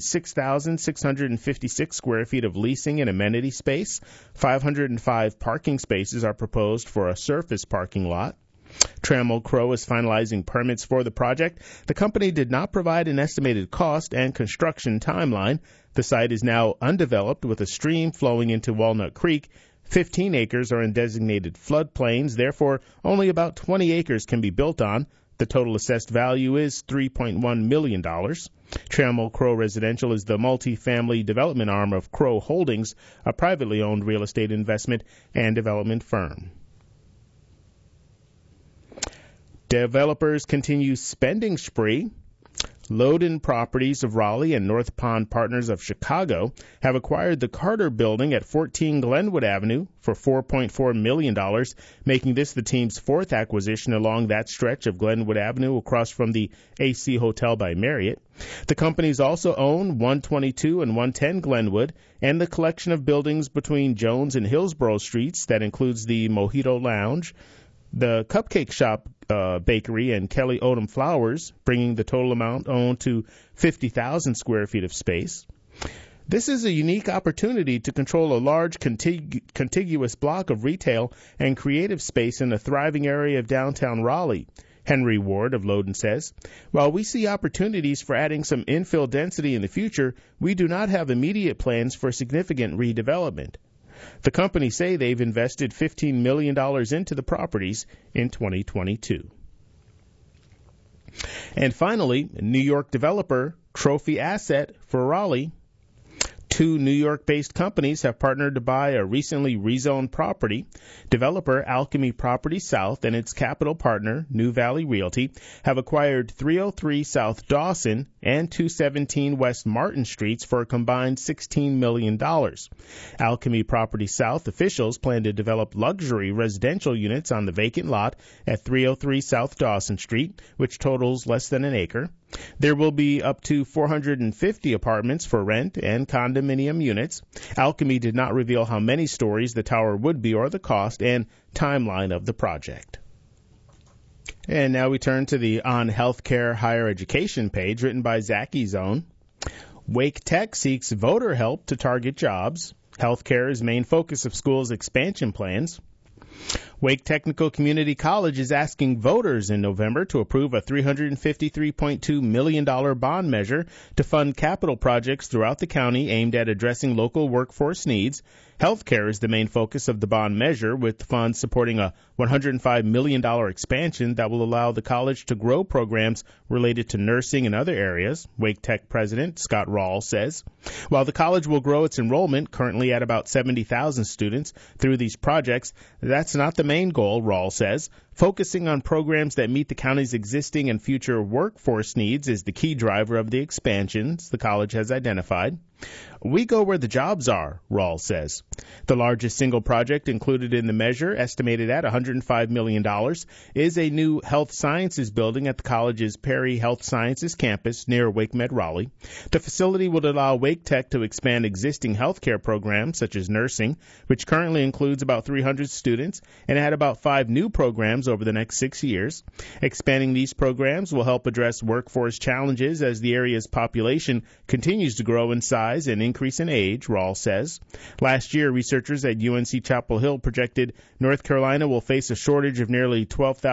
6,656 square feet of leasing and amenity space. 505 parking spaces are proposed for a surface parking lot. Trammell Crow is finalizing permits for the project. The company did not provide an estimated cost and construction timeline. The site is now undeveloped with a stream flowing into Walnut Creek. 15 acres are in designated floodplains, therefore only about 20 acres can be built on. The total assessed value is $3.1 million. Trammell Crow Residential is the multifamily development arm of Crow Holdings, a privately owned real estate investment and development firm. Developers continue spending spree. Loden Properties of Raleigh and North Pond Partners of Chicago have acquired the Carter Building at 14 Glenwood Avenue for $4.4 million, making this the team's fourth acquisition along that stretch of Glenwood Avenue across from the AC Hotel by Marriott. The companies also own 122 and 110 Glenwood and the collection of buildings between Jones and Hillsborough Streets that includes the Mojito Lounge, the Cupcake Shop Bakery, and Kelly Odom Flowers, bringing the total amount owned to 50,000 square feet of space. This is a unique opportunity to control a large contiguous block of retail and creative space in a thriving area of downtown Raleigh, Henry Ward of Loden says. While we see opportunities for adding some infill density in the future, we do not have immediate plans for significant redevelopment. The company say they've invested $15 million into the properties in 2022. And finally, New York developer Trophy Asset for Raleigh. Two New York-based companies have partnered to buy a recently rezoned property. Developer Alchemy Property South and its capital partner, New Valley Realty, have acquired 303 South Dawson and 217 West Martin Streets for a combined $16 million. Alchemy Property South officials plan to develop luxury residential units on the vacant lot at 303 South Dawson Street, which totals less than an acre. There will be up to 450 apartments for rent and condominium units. Alchemy did not reveal how many stories the tower would be or the cost and timeline of the project. And now we turn to the On Healthcare Higher Education page written by Zachy Zone. Wake Tech seeks voter help to target jobs. Healthcare is main focus of school's expansion plans. Wake Technical Community College is asking voters in November to approve a $353.2 million bond measure to fund capital projects throughout the county aimed at addressing local workforce needs. Healthcare is the main focus of the bond measure, with the funds supporting a $105 million expansion that will allow the college to grow programs related to nursing and other areas, Wake Tech President Scott Rawls says. While the college will grow its enrollment, currently at about 70,000 students, through these projects, that's not the main goal, Rawls says. Focusing on programs that meet the county's existing and future workforce needs is the key driver of the expansions the college has identified. We go where the jobs are, Rawls says. The largest single project included in the measure, estimated at $105 million, is a new health sciences building at the college's Perry Health Sciences campus near WakeMed Raleigh. The facility would allow Wake Tech to expand existing healthcare programs such as nursing, which currently includes about 300 students, and add about 5 new programs over the next 6 years. Expanding these programs will help address workforce challenges as the area's population continues to grow in size and increase in age, Rawls says. Last year, researchers at UNC Chapel Hill projected North Carolina will face a shortage of nearly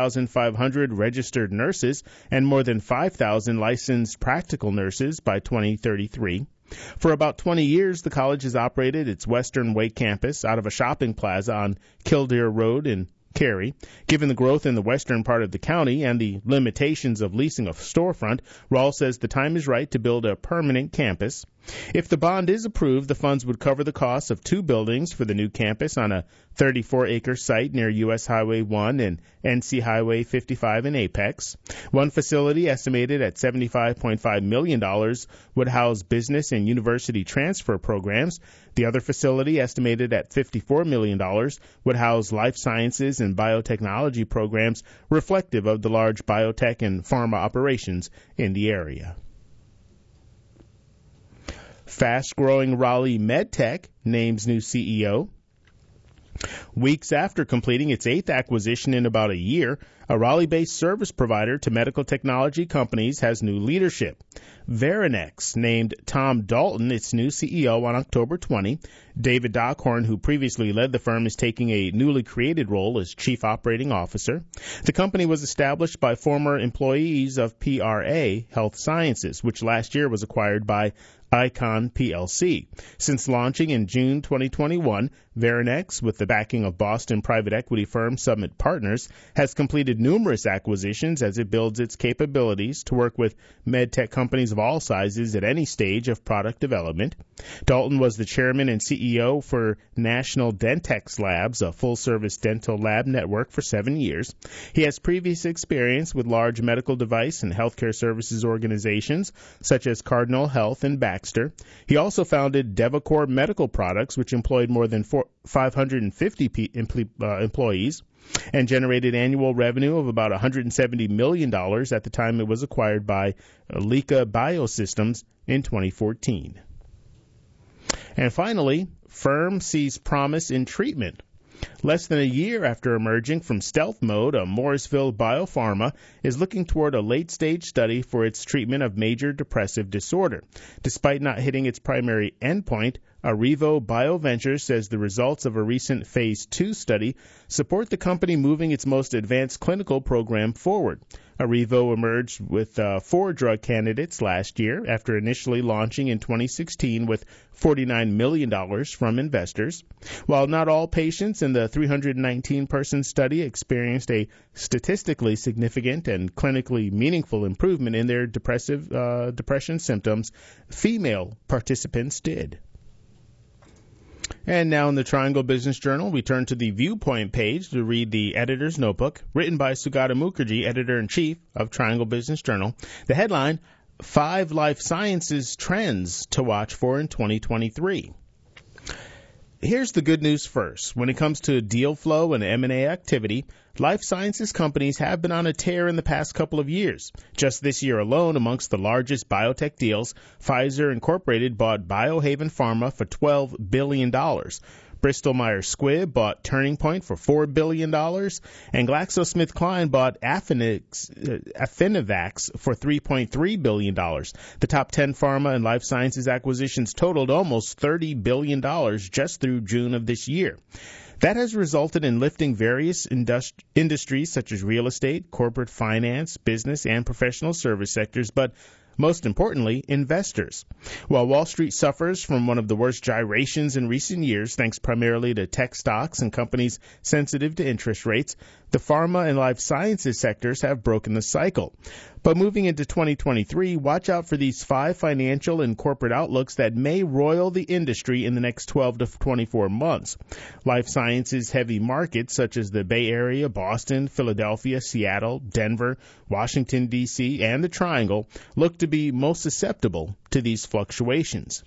12,500 registered nurses and more than 5,000 licensed practical nurses by 2033. For about 20 years, the college has operated its Western Wake campus out of a shopping plaza on Kildare Road in Cary. Given the growth in the western part of the county and the limitations of leasing a storefront, Rawls says the time is right to build a permanent campus. If the bond is approved, the funds would cover the cost of 2 buildings for the new campus on a 34-acre site near U.S. Highway 1 and NC Highway 55 in Apex. One facility, estimated at $75.5 million, would house business and university transfer programs. The other facility, estimated at $54 million, would house life sciences and biotechnology programs reflective of the large biotech and pharma operations in the area. Fast-growing Raleigh MedTech names new CEO. Weeks after completing its 8th acquisition in about a year, a Raleigh-based service provider to medical technology companies has new leadership. Veranex named Tom Dalton its new CEO on October 20. David Dockhorn, who previously led the firm, is taking a newly created role as Chief Operating Officer. The company was established by former employees of PRA Health Sciences, which last year was acquired by Icon PLC. Since launching in June 2021, Veranex, with the backing of Boston private equity firm Summit Partners, has completed numerous acquisitions as it builds its capabilities to work with medtech companies of all sizes at any stage of product development. Dalton was the chairman and CEO for National Dentex Labs, a full-service dental lab network, for 7 years. He has previous experience with large medical device and healthcare services organizations such as Cardinal Health and Baxter. He also founded Devacor Medical Products, which employed more than 550 employees and generated annual revenue of about $170 million at the time it was acquired by Leica Biosystems in 2014. And finally, firm sees promise in treatment. Less than a year after emerging from stealth mode, Morrisville Biopharma is looking toward a late-stage study for its treatment of major depressive disorder. Despite not hitting its primary endpoint, Arrivo BioVentures says the results of a recent Phase 2 study support the company moving its most advanced clinical program forward. Arrivo emerged with 4 drug candidates last year after initially launching in 2016 with $49 million from investors. While not all patients in the 319-person study experienced a statistically significant and clinically meaningful improvement in their depression symptoms, female participants did. And now in the Triangle Business Journal, we turn to the Viewpoint page to read the editor's notebook, written by Sugata Mukherjee, editor-in-chief of Triangle Business Journal. The headline, 5 Life Sciences Trends to Watch for in 2023. Here's the good news first. When it comes to deal flow and M&A activity, life sciences companies have been on a tear in the past couple of years. Just this year alone, amongst the largest biotech deals, Pfizer Incorporated bought Biohaven Pharma for $12 billion. Bristol Myers Squibb bought Turning Point for $4 billion, and GlaxoSmithKline bought Affinivax for $3.3 billion. The top 10 pharma and life sciences acquisitions totaled almost $30 billion just through June of this year. That has resulted in lifting various industries such as real estate, corporate finance, business, and professional service sectors, but most importantly, investors. While Wall Street suffers from one of the worst gyrations in recent years, thanks primarily to tech stocks and companies sensitive to interest rates, the pharma and life sciences sectors have broken the cycle. But moving into 2023, watch out for these 5 financial and corporate outlooks that may roil the industry in the next 12 to 24 months. Life sciences heavy markets such as the Bay Area, Boston, Philadelphia, Seattle, Denver, Washington, D.C., and the Triangle look to be most susceptible to these fluctuations.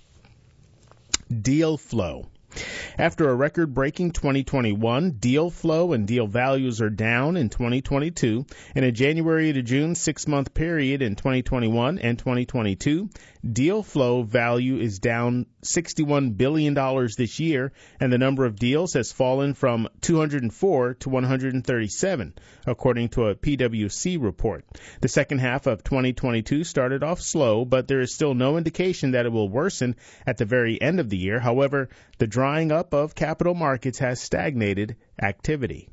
Deal flow. After a record-breaking 2021, deal flow and deal values are down in 2022. In a January to June 6-month period in 2021 and 2022, deal flow value is down $61 billion this year, and the number of deals has fallen from 204 to 137, according to a PwC report. The second half of 2022 started off slow, but there is still no indication that it will worsen at the very end of the year. However, the drying up of capital markets has stagnated activity.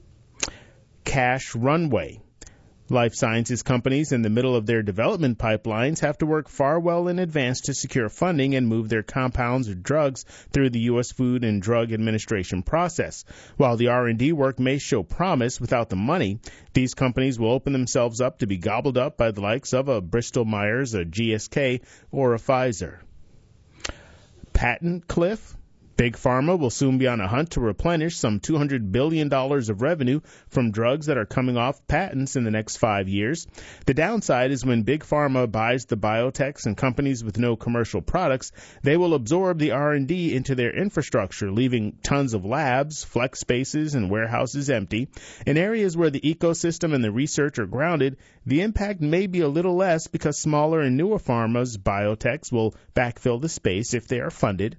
Cash runway. Life sciences companies in the middle of their development pipelines have to work far well in advance to secure funding and move their compounds or drugs through the U.S. Food and Drug Administration process. While the R&D work may show promise, without the money, these companies will open themselves up to be gobbled up by the likes of a Bristol Myers, a GSK, or a Pfizer. Patent cliff. Big Pharma will soon be on a hunt to replenish some $200 billion of revenue from drugs that are coming off patents in the next 5 years. The downside is when Big Pharma buys the biotechs and companies with no commercial products, they will absorb the R&D into their infrastructure, leaving tons of labs, flex spaces, and warehouses empty. In areas where the ecosystem and the research are grounded, the impact may be a little less because smaller and newer pharmas, biotechs, will backfill the space if they are funded.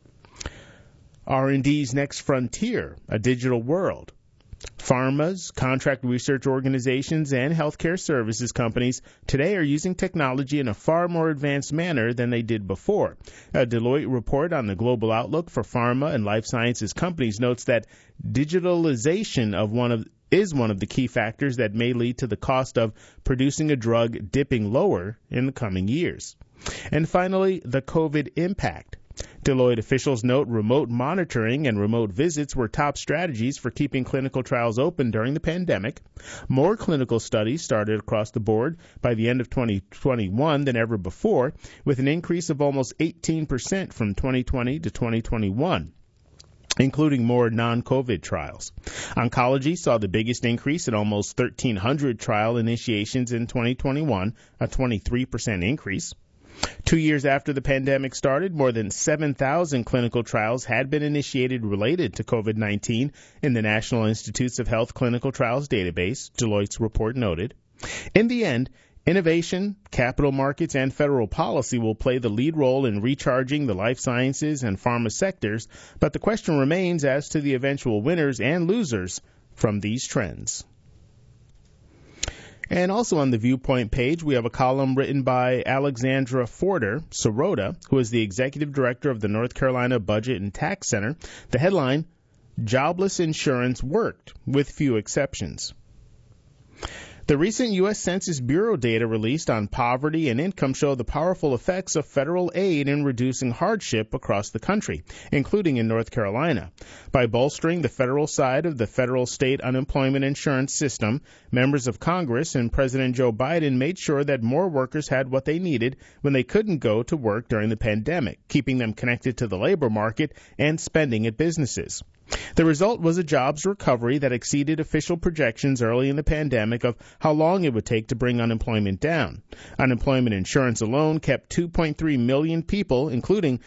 R&D's next frontier, a digital world. Pharmas, contract research organizations, and healthcare services companies today are using technology in a far more advanced manner than they did before. A Deloitte report on the global outlook for pharma and life sciences companies notes that digitalization is one of the key factors that may lead to the cost of producing a drug dipping lower in the coming years. And finally, the COVID impact. Deloitte officials note remote monitoring and remote visits were top strategies for keeping clinical trials open during the pandemic. More clinical studies started across the board by the end of 2021 than ever before, with an increase of almost 18% from 2020 to 2021. Including more non-COVID trials. Oncology saw the biggest increase at almost 1,300 trial initiations in 2021, a 23% increase. 2 years after the pandemic started, more than 7,000 clinical trials had been initiated related to COVID-19 in the National Institutes of Health Clinical Trials database, Deloitte's report noted. In the end, innovation, capital markets, and federal policy will play the lead role in recharging the life sciences and pharma sectors, but the question remains as to the eventual winners and losers from these trends. And also on the Viewpoint page, we have a column written by Alexandra Sirota, who is the executive director of the North Carolina Budget and Tax Center. The headline, Jobless Insurance Worked, with Few Exceptions. The recent U.S. Census Bureau data released on poverty and income show the powerful effects of federal aid in reducing hardship across the country, including in North Carolina. By bolstering the federal side of the federal state unemployment insurance system, members of Congress and President Joe Biden made sure that more workers had what they needed when they couldn't go to work during the pandemic, keeping them connected to the labor market and spending at businesses. The result was a jobs recovery that exceeded official projections early in the pandemic of how long it would take to bring unemployment down. Unemployment insurance alone kept 2.3 million people, including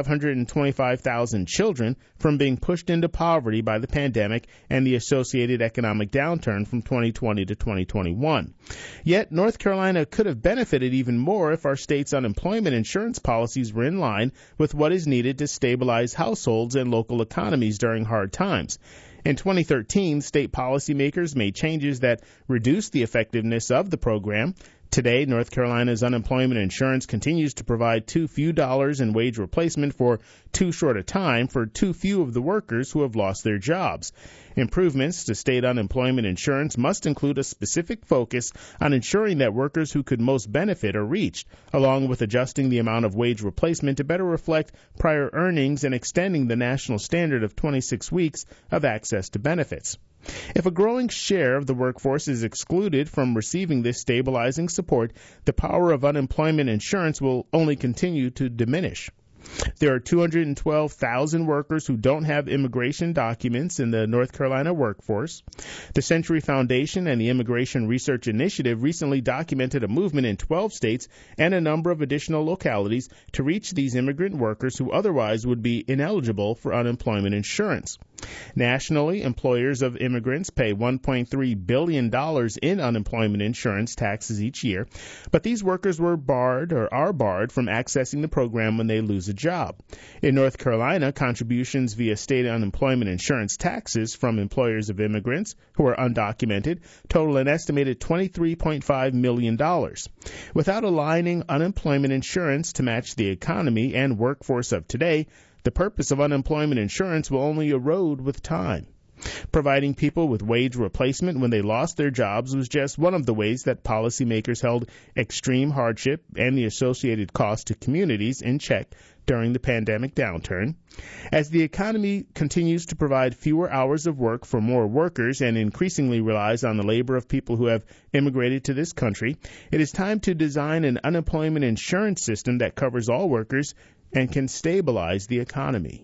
525,000 children, from being pushed into poverty by the pandemic and the associated economic downturn from 2020 to 2021. Yet, North Carolina could have benefited even more if our state's unemployment insurance policies were in line with what is needed to stabilize households and local economies during hard times. In 2013, state policymakers made changes that reduced the effectiveness of the program. Today, North Carolina's unemployment insurance continues to provide too few dollars in wage replacement for too short a time for too few of the workers who have lost their jobs. Improvements to state unemployment insurance must include a specific focus on ensuring that workers who could most benefit are reached, along with adjusting the amount of wage replacement to better reflect prior earnings and extending the national standard of 26 weeks of access to benefits. If a growing share of the workforce is excluded from receiving this stabilizing support, the power of unemployment insurance will only continue to diminish. There are 212,000 workers who don't have immigration documents in the North Carolina workforce. The Century Foundation and the Immigration Research Initiative recently documented a movement in 12 states and a number of additional localities to reach these immigrant workers who otherwise would be ineligible for unemployment insurance. Nationally, employers of immigrants pay $1.3 billion in unemployment insurance taxes each year, but these workers are barred from accessing the program when they lose a job. In North Carolina, contributions via state unemployment insurance taxes from employers of immigrants who are undocumented total an estimated $23.5 million. Without aligning unemployment insurance to match the economy and workforce of today, the purpose of unemployment insurance will only erode with time. Providing people with wage replacement when they lost their jobs was just one of the ways that policymakers held extreme hardship and the associated cost to communities in check during the pandemic downturn. As the economy continues to provide fewer hours of work for more workers and increasingly relies on the labor of people who have immigrated to this country, it is time to design an unemployment insurance system that covers all workers and can stabilize the economy.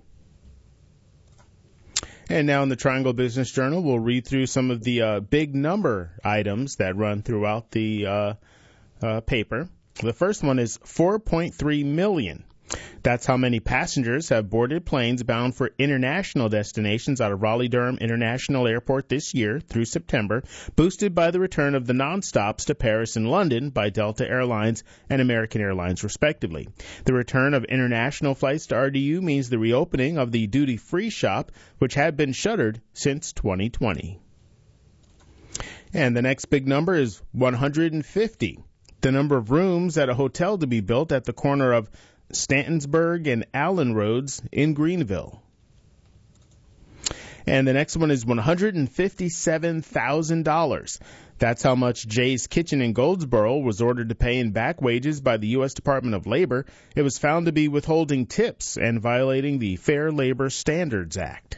And now in the Triangle Business Journal, we'll read through some of the big number items that run throughout the paper. The first one is 4.3 million. That's how many passengers have boarded planes bound for international destinations out of Raleigh-Durham International Airport this year through September, boosted by the return of the nonstops to Paris and London by Delta Airlines and American Airlines, respectively. The return of international flights to RDU means the reopening of the duty-free shop, which had been shuttered since 2020. And the next big number is 150. The number of rooms at a hotel to be built at the corner of Stantonsburg and Allen Roads in Greenville. And the next one is $157,000. That's how much Jay's Kitchen in Goldsboro was ordered to pay in back wages by the U.S. Department of Labor. It was found to be withholding tips and violating the Fair Labor Standards Act.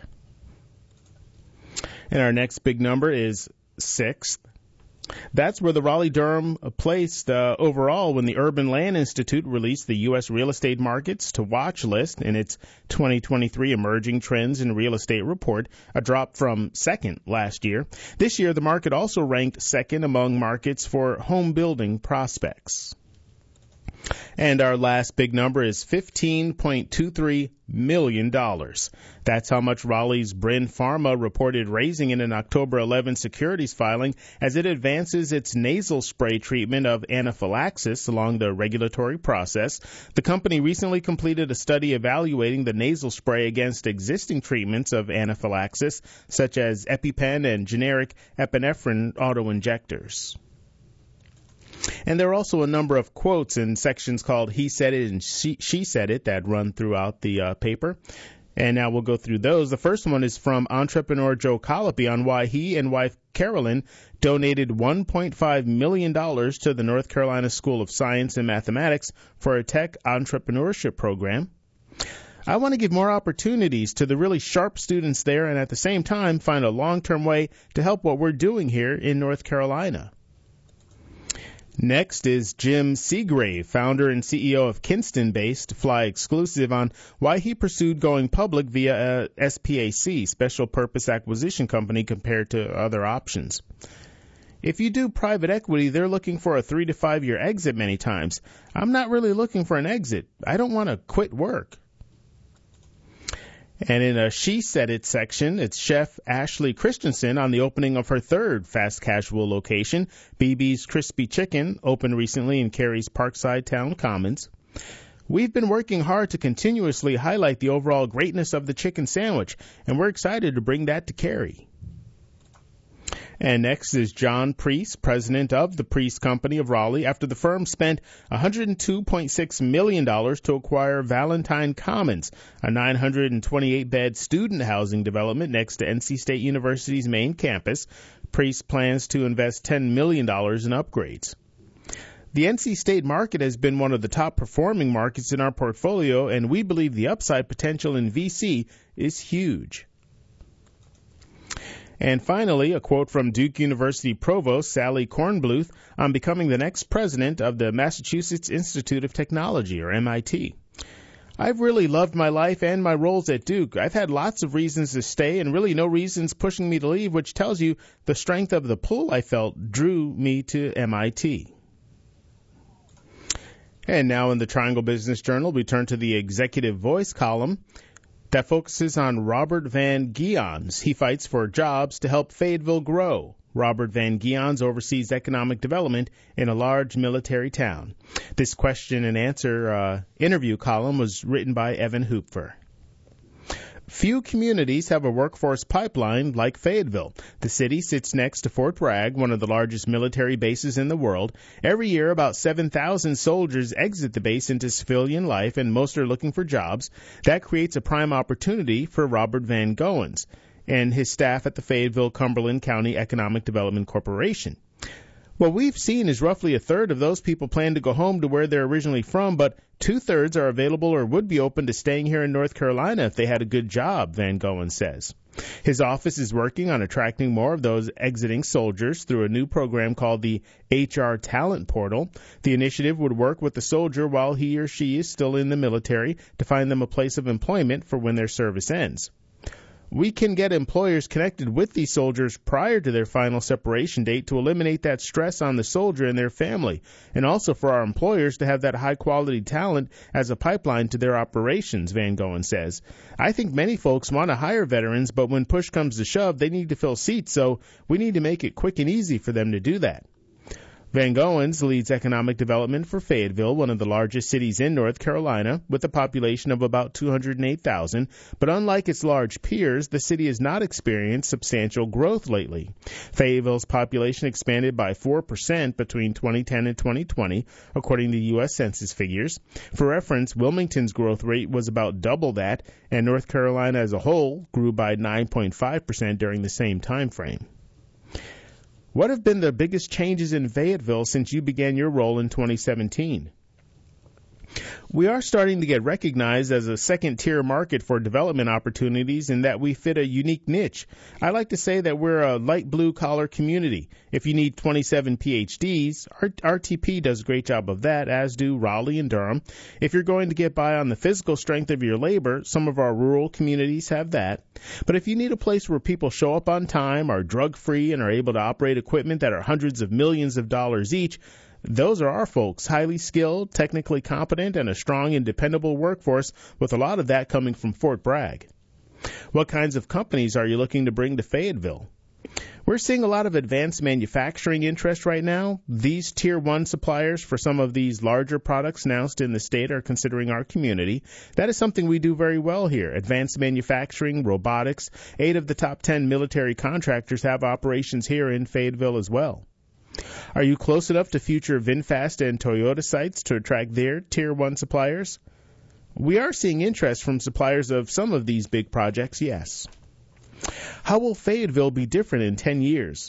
And our next big number is 6th. That's where the Raleigh-Durham placed overall when the Urban Land Institute released the U.S. real estate markets to watch list in its 2023 Emerging Trends in Real Estate report, a drop from second last year. This year, the market also ranked second among markets for home building prospects. And our last big number is $15.23 million. That's how much Raleigh's Bryn Pharma reported raising in an October 11 securities filing as it advances its nasal spray treatment of anaphylaxis along the regulatory process. The company recently completed a study evaluating the nasal spray against existing treatments of anaphylaxis, such as EpiPen and generic epinephrine autoinjectors. And there are also a number of quotes in sections called He Said It and She Said It that run throughout the paper. And now we'll go through those. The first one is from entrepreneur Joe Colopy on why he and wife Carolyn donated $1.5 million to the North Carolina School of Science and Mathematics for a tech entrepreneurship program. I want to give more opportunities to the really sharp students there and at the same time find a long-term way to help what we're doing here in North Carolina. Next is Jim Seagrave, founder and CEO of Kinston-based Fly Exclusive, on why he pursued going public via a SPAC, Special Purpose Acquisition Company, compared to other options. If you do private equity, they're looking for a 3 to 5 year exit many times. I'm not really looking for an exit. I don't want to quit work. And in a She Said It section, it's Chef Ashley Christensen on the opening of her third fast casual location, BB's Crispy Chicken, opened recently in Cary's Parkside Town Commons. We've been working hard to continuously highlight the overall greatness of the chicken sandwich, and we're excited to bring that to Cary. And next is John Priest, president of the Priest Company of Raleigh, after the firm spent $102.6 million to acquire Valentine Commons, a 928-bed student housing development next to NC State University's main campus. Priest plans to invest $10 million in upgrades. The NC State market has been one of the top performing markets in our portfolio, and we believe the upside potential in VC is huge. And finally, a quote from Duke University Provost Sally Kornbluth on becoming the next president of the Massachusetts Institute of Technology, or MIT. I've really loved my life and my roles at Duke. I've had lots of reasons to stay and really no reasons pushing me to leave, which tells you the strength of the pull I felt drew me to MIT. And now in the Triangle Business Journal, we turn to the Executive Voice column that focuses on Robert Van Geons. He fights for jobs to help Fayetteville grow. Robert Van Geons oversees economic development in a large military town. This question and answer interview column was written by Evan Hooper. Few communities have a workforce pipeline like Fayetteville. The city sits next to Fort Bragg, one of the largest military bases in the world. Every year, about 7,000 soldiers exit the base into civilian life, and most are looking for jobs. That creates a prime opportunity for Robert Van Geons and his staff at the Fayetteville-Cumberland County Economic Development Corporation. What we've seen is roughly a third of those people plan to go home to where they're originally from, but 2/3 are available or would be open to staying here in North Carolina if they had a good job, Van Geons says. His office is working on attracting more of those exiting soldiers through a new program called the HR Talent Portal. The initiative would work with the soldier while he or she is still in the military to find them a place of employment for when their service ends. We can get employers connected with these soldiers prior to their final separation date to eliminate that stress on the soldier and their family, and also for our employers to have that high-quality talent as a pipeline to their operations, Van Geons says. I think many folks want to hire veterans, but when push comes to shove, they need to fill seats, so we need to make it quick and easy for them to do that. Van Geons leads economic development for Fayetteville, one of the largest cities in North Carolina, with a population of about 208,000. But unlike its large peers, the city has not experienced substantial growth lately. Fayetteville's population expanded by 4% between 2010 and 2020, according to U.S. Census figures. For reference, Wilmington's growth rate was about double that, and North Carolina as a whole grew by 9.5% during the same time frame. What have been the biggest changes in Fayetteville since you began your role in 2017? We are starting to get recognized as a second-tier market for development opportunities in that we fit a unique niche. I like to say that we're a light blue-collar community. If you need 27 PhDs, RTP does a great job of that, as do Raleigh and Durham. If you're going to get by on the physical strength of your labor, some of our rural communities have that. But if you need a place where people show up on time, are drug-free, and are able to operate equipment that are hundreds of millions of dollars each, those are our folks, highly skilled, technically competent, and a strong and dependable workforce, with a lot of that coming from Fort Bragg. What kinds of companies are you looking to bring to Fayetteville? We're seeing a lot of advanced manufacturing interest right now. These Tier 1 suppliers for some of these larger products announced in the state are considering our community. That is something we do very well here. Advanced manufacturing, robotics. 8 of the top 10 military contractors have operations here in Fayetteville as well. Are you close enough to future VinFast and Toyota sites to attract their Tier 1 suppliers? We are seeing interest from suppliers of some of these big projects, yes. How will Fayetteville be different in 10 years?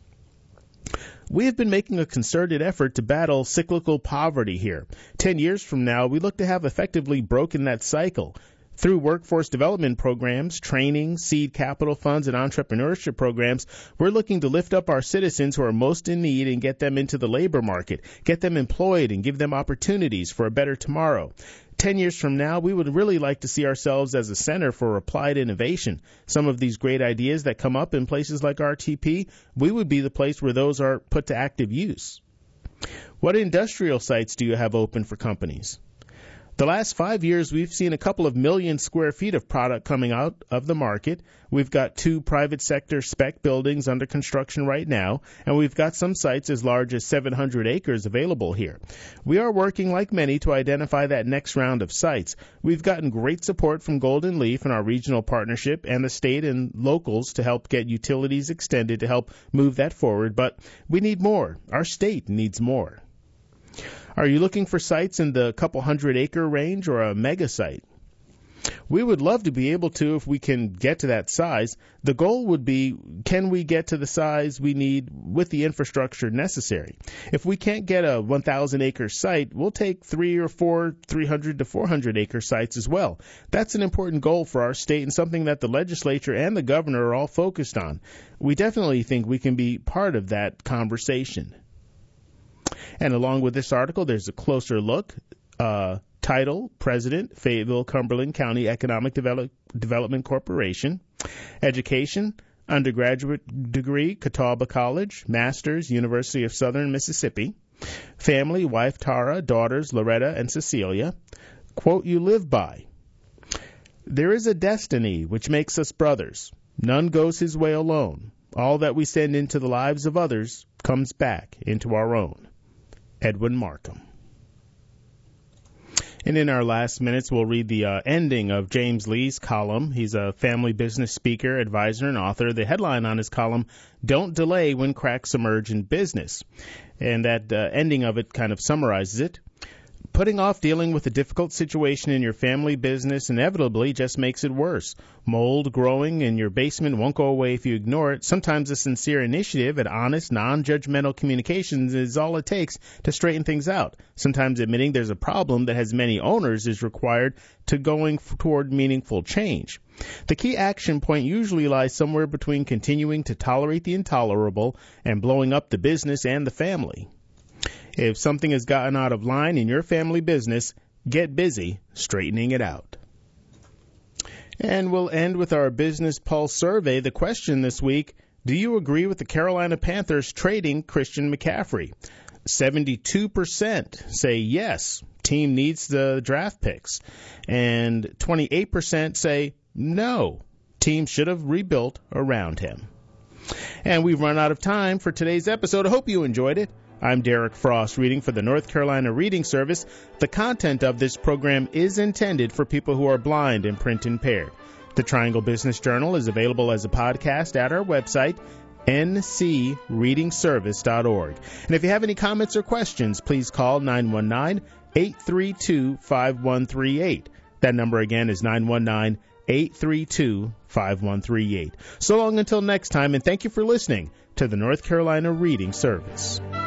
We have been making a concerted effort to battle cyclical poverty here. 10 years from now, we look to have effectively broken that cycle. Through workforce development programs, training, seed capital funds, and entrepreneurship programs, we're looking to lift up our citizens who are most in need and get them into the labor market, get them employed, and give them opportunities for a better tomorrow. 10 years from now, we would really like to see ourselves as a center for applied innovation. Some of these great ideas that come up in places like RTP, we would be the place where those are put to active use. What industrial sites do you have open for companies? The last 5 years, we've seen a couple of million square feet of product coming out of the market. We've got 2 private sector spec buildings under construction right now, and we've got some sites as large as 700 acres available here. We are working, like many, to identify that next round of sites. We've gotten great support from Golden Leaf and our regional partnership and the state and locals to help get utilities extended to help move that forward, but we need more. Our state needs more. Are you looking for sites in the couple 100-acre range or a mega site? We would love to be able to if we can get to that size. The goal would be, can we get to the size we need with the infrastructure necessary? If we can't get a 1,000-acre site, we'll take 3 or 4 300 to 400-acre sites as well. That's an important goal for our state and something that the legislature and the governor are all focused on. We definitely think we can be part of that conversation. And along with this article, there's a closer look. Title, President, Fayetteville Cumberland County Economic Development Corporation. Education, undergraduate degree, Catawba College. Master's, University of Southern Mississippi. Family, wife Tara, daughters Loretta and Cecilia. Quote you live by. There is a destiny which makes us brothers. None goes his way alone. All that we send into the lives of others comes back into our own. Edwin Markham. And in our last minutes, we'll read the ending of James Lee's column. He's a family business speaker, advisor, and author. The headline on his column, Don't Delay When Cracks Emerge in Business. And that ending of it kind of summarizes it. Putting off dealing with a difficult situation in your family business inevitably just makes it worse. Mold growing in your basement won't go away if you ignore it. Sometimes a sincere initiative at honest, non-judgmental communications is all it takes to straighten things out. Sometimes admitting there's a problem that has many owners is required to going toward meaningful change. The key action point usually lies somewhere between continuing to tolerate the intolerable and blowing up the business and the family. If something has gotten out of line in your family business, get busy straightening it out. And we'll end with our Business Pulse survey. The question this week, do you agree with the Carolina Panthers trading Christian McCaffrey? 72% say yes, team needs the draft picks. And 28% say no, team should have rebuilt around him. And we've run out of time for today's episode. I hope you enjoyed it. I'm Derek Frost, reading for the North Carolina Reading Service. The content of this program is intended for people who are blind and print impaired. The Triangle Business Journal is available as a podcast at our website, ncreadingservice.org. And if you have any comments or questions, please call 919-832-5138. That number again is 919-832-5138. So long until next time, and thank you for listening to the North Carolina Reading Service.